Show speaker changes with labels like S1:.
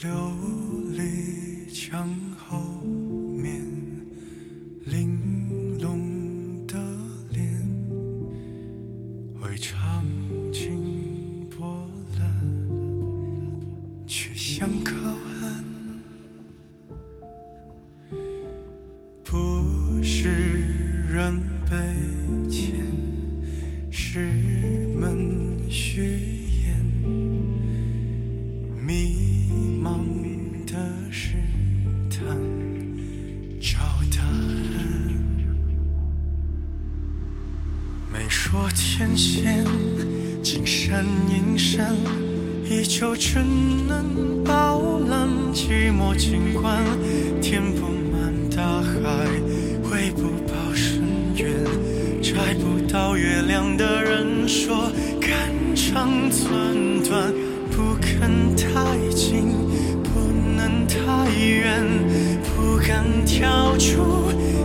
S1: 琉璃墙后面玲珑的脸，为场景波澜，却像靠岸。不是人被牵，是门虚掩，迷茫的试探找答案。没说天险，金山银山依旧只能饱览，寂寞尽管填不满大海，回不报深渊，摘不到月亮的人说肝肠寸断，不肯太近，不能太远，不敢跳出